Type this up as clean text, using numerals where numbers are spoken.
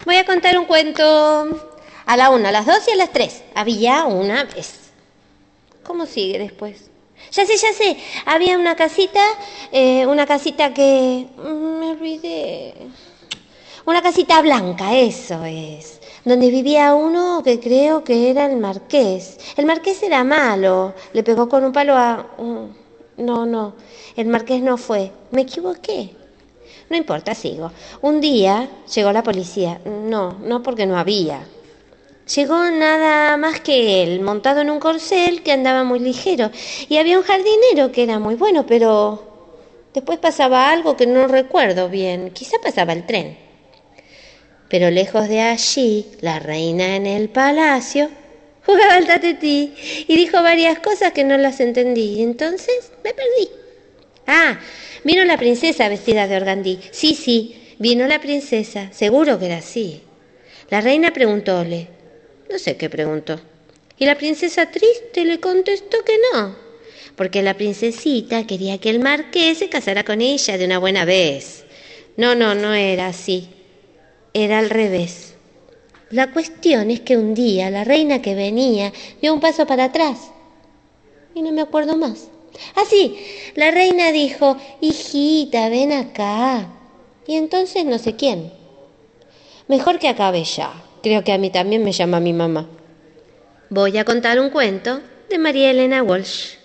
Voy a contar un cuento. A la 1, a las 2 y a las 3. Había una vez. ¿Cómo sigue después? Ya sé. Había una casita que... me olvidé. Una casita blanca, eso es. Donde vivía uno que creo que era el marqués. El marqués era malo. Le pegó con un palo a... No. El marqués no fue. Me equivoqué. No importa, sigo. Un día llegó la policía. No porque no había. Llegó nada más que él, montado en un corcel que andaba muy ligero. Y había un jardinero que era muy bueno, pero después pasaba algo que no recuerdo bien. Quizá pasaba el tren. Pero lejos de allí, la reina en el palacio jugaba al tatetí y dijo varias cosas que no las entendí. Y entonces me perdí. Vino la princesa vestida de organdí. Sí, vino la princesa. Seguro que era así. La reina preguntóle. No sé qué preguntó. Y la princesa triste le contestó que no, porque la princesita quería que el marqués se casara con ella de una buena vez. No era así. Era al revés. La cuestión es que un día la reina que venía dio un paso para atrás y no me acuerdo más. Sí, la reina dijo, hijita, ven acá. Y entonces no sé quién. Mejor que acabe ya. Creo que a mí también me llama mi mamá. Voy a contar un cuento de María Elena Walsh.